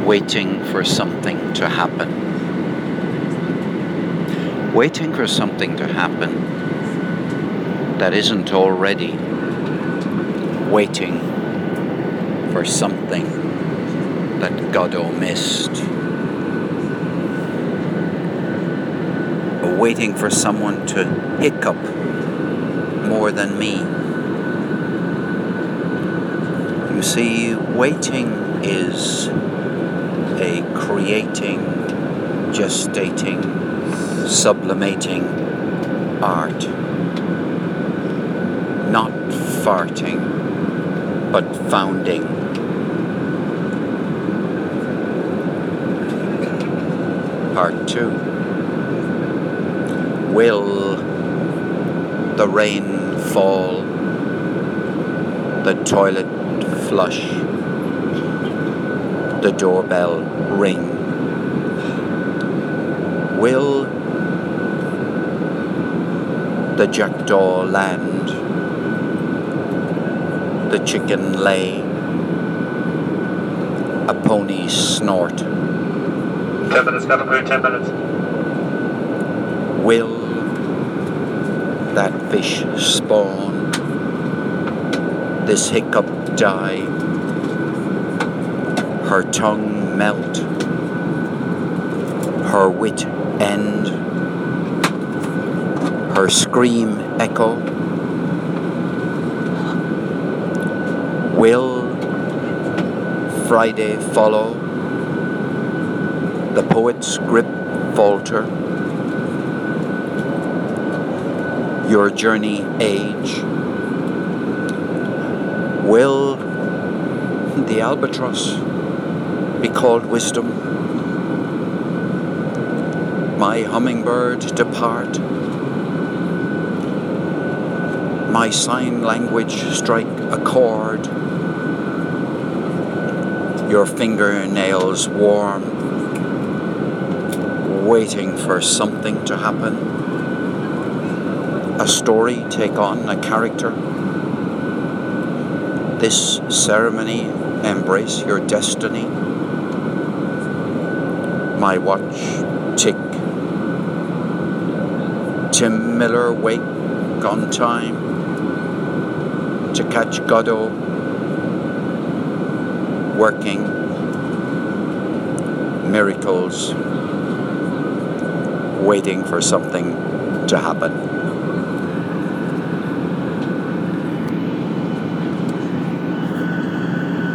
waiting for something to happen. Waiting for something to happen that isn't already waiting for something that Godot missed. Waiting for someone to hiccup more than me. You see, waiting is a creating, gestating, sublimating art. Not farting, but founding. Part 2. Will the rain fall? The toilet flush? The doorbell ring? Will the jackdaw land? The chicken lay? A pony snort? 10 minutes, have a great 10 minutes. Will that fish spawn? This hiccup die? Her tongue melt? Her wit end? Her scream echo? Will Friday follow? The poet's grip falter? Your journey age? Will the albatross be called wisdom? My hummingbird depart? My sign language strike a chord? Your fingernails warm, waiting for something to happen? A story take on a character? This ceremony embrace your destiny? My watch tick. Tim Miller wake on time to catch Godot working miracles, waiting for something to happen.